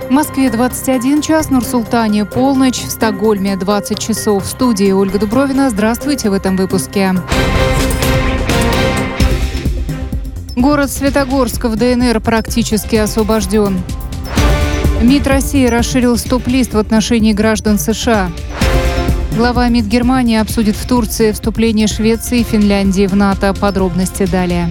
В Москве 21 час, Нур-Султане полночь, в Стокгольме 20 часов. В студии Ольга Дубровина. Здравствуйте в этом выпуске. Город Светогорск в ДНР практически освобожден. МИД России расширил стоп-лист в отношении граждан США. Глава МИД Германии обсудит в Турции вступление Швеции и Финляндии в НАТО. Подробности далее.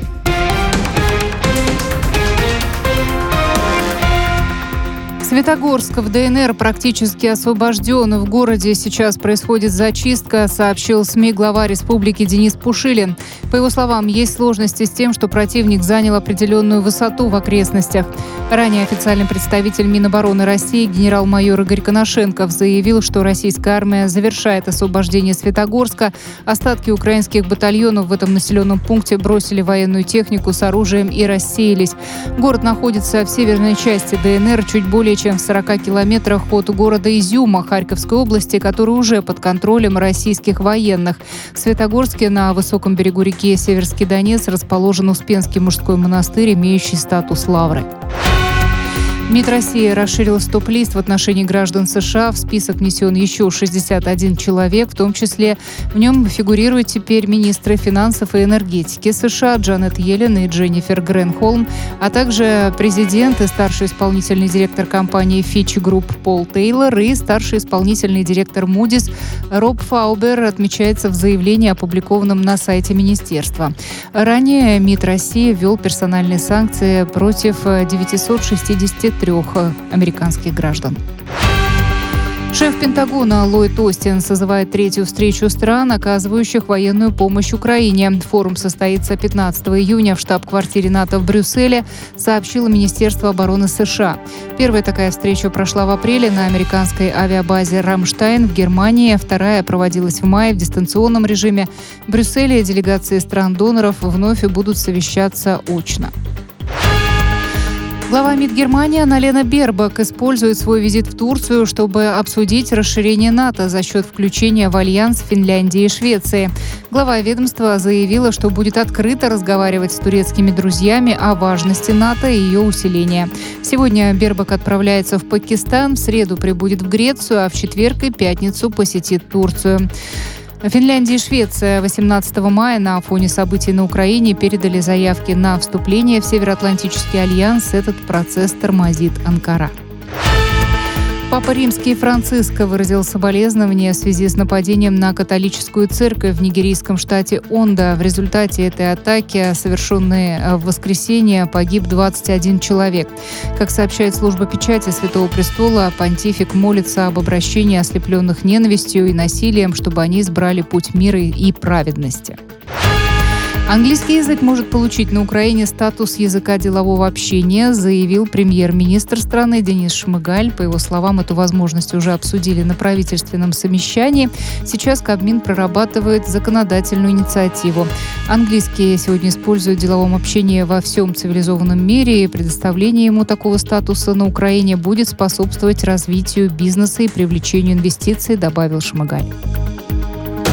Светогорск в ДНР практически освобожден. В городе сейчас происходит зачистка, сообщил СМИ глава республики Денис Пушилин. По его словам, есть сложности с тем, что противник занял определенную высоту в окрестностях. Ранее официальный представитель Минобороны России генерал-майор Игорь Коношенков заявил, что российская армия завершает освобождение Светогорска. Остатки украинских батальонов в этом населенном пункте бросили военную технику с оружием и рассеялись. Город находится в северной части ДНР, чуть более чем в 40 километрах от города Изюма Харьковской области, который уже под контролем российских военных. В Светогорске на высоком берегу реки Северский Донец расположен Успенский мужской монастырь, имеющий статус лавры. МИД России расширил стоп-лист в отношении граждан США. В список внесен еще 61 человек, в том числе в нем фигурируют теперь министры финансов и энергетики США Джанет Йеллен и Дженнифер Гренхолм, а также президент и старший исполнительный директор компании Fitch Group Пол Тейлор и старший исполнительный директор Moody's Роб Фаубер, отмечается в заявлении, опубликованном на сайте министерства. Ранее МИД России ввел персональные санкции против 963 американских граждан. Шеф Пентагона Ллойд Остин созывает третью встречу стран, оказывающих военную помощь Украине. Форум состоится 15 июня в штаб-квартире НАТО в Брюсселе, сообщило Министерство обороны США. Первая такая встреча прошла в апреле на американской авиабазе «Рамштайн» в Германии. Вторая проводилась в мае в дистанционном режиме. В Брюсселе делегации стран-доноров вновь будут совещаться очно. Глава МИД Германии Анналена Бербок использует свой визит в Турцию, чтобы обсудить расширение НАТО за счет включения в альянс Финляндии и Швеции. Глава ведомства заявила, что будет открыто разговаривать с турецкими друзьями о важности НАТО и ее усиления. Сегодня Бербок отправляется в Пакистан, в среду прибудет в Грецию, а в четверг и пятницу посетит Турцию. Финляндия и Швеция 18 мая на фоне событий на Украине передали заявки на вступление в Североатлантический альянс. Этот процесс тормозит Анкара. Папа Римский Франциск выразил соболезнования в связи с нападением на католическую церковь в нигерийском штате Ондо. В результате этой атаки, совершенной в воскресенье, погиб 21 человек. Как сообщает служба печати Святого Престола, понтифик молится об обращении ослепленных ненавистью и насилием, чтобы они избрали путь мира и праведности. Английский язык может получить на Украине статус языка делового общения, заявил премьер-министр страны Денис Шмыгаль. По его словам, эту возможность уже обсудили на правительственном совещании. Сейчас Кабмин прорабатывает законодательную инициативу. Английский сегодня используют в деловом общении во всем цивилизованном мире, и предоставление ему такого статуса на Украине будет способствовать развитию бизнеса и привлечению инвестиций, добавил Шмыгаль.